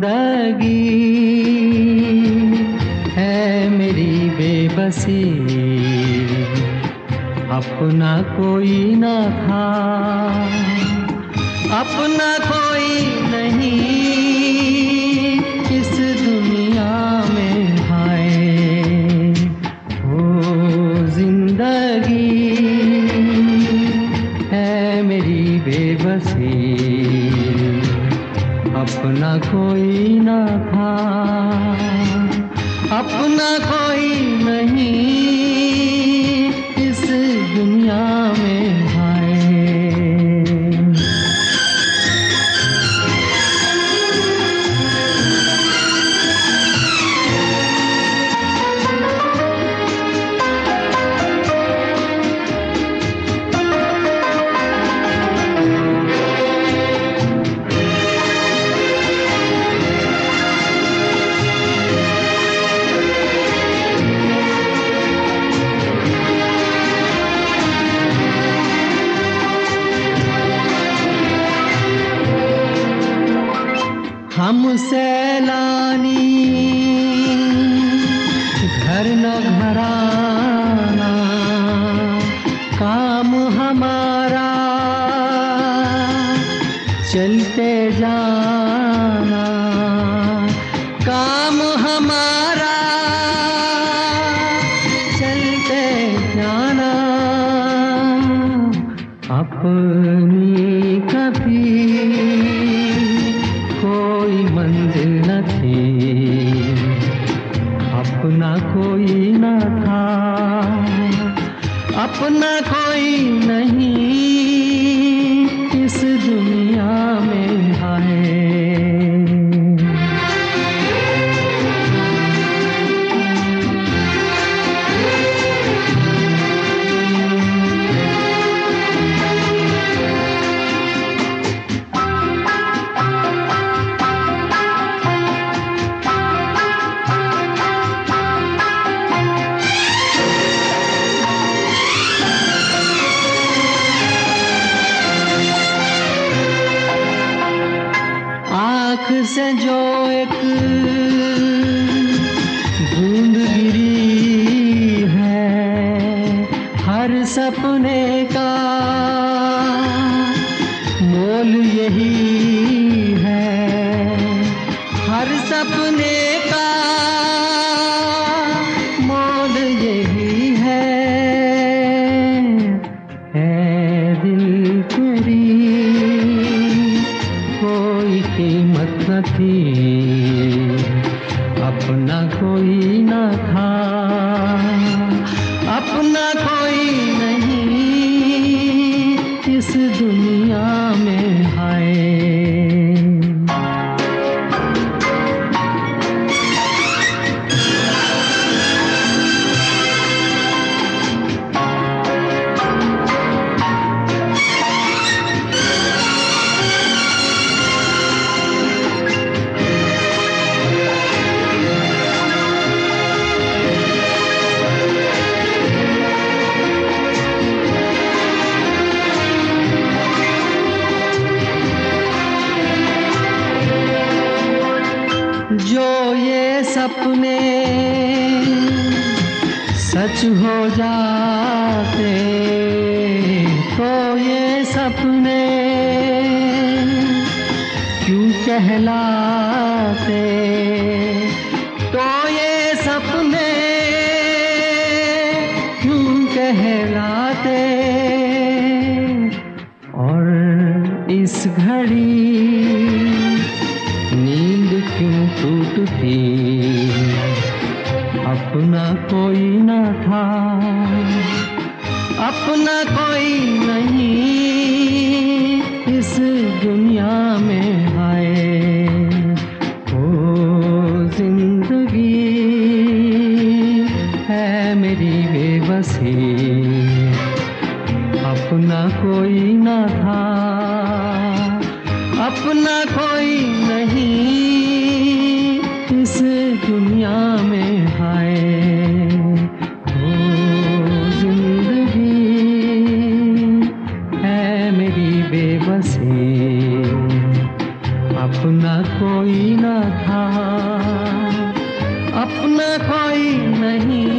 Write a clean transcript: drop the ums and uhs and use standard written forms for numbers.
जिंदगी है मेरी बेबसी, अपना कोई ना था, अपना कोई नहीं इस दुनिया में। हाय ओ जिंदगी है मेरी बेबसी, अपना कोई ना था, अपना कोई नहीं इस दुनिया में। हाय हम सैलानी घर न घराना, काम हमारा चलते जाना, काम हमारा चलते जाना। अपनी कभी कोई मंजिल न थी, अपना कोई न था, अपना कोई नहीं इस दुनिया में। हाय आँख से जो एक बूंद गिरी है, हर सपने का मोल यही है, हर सपने का मोल यही है दिल तेरी कोई कीमत न थी, अपना कोई न था, अपना कोई नहीं इस दुनिया में। हाय जो ये सपने सच हो जाते, तो ये सपने क्यों कहलाते, तो ये सपने क्यों कहलाते। और इस घड़ी नींद क्यों टूटती, अपना कोई न था, अपना कोई नहीं इस दुनिया में। हाय ओ जिंदगी है मेरी बेबसी, अपना कोई न था, अपना कोई नहीं इस दुनिया में। हाय ओ जिंदगी है मेरी बेबसी, था, अपना कोई नहीं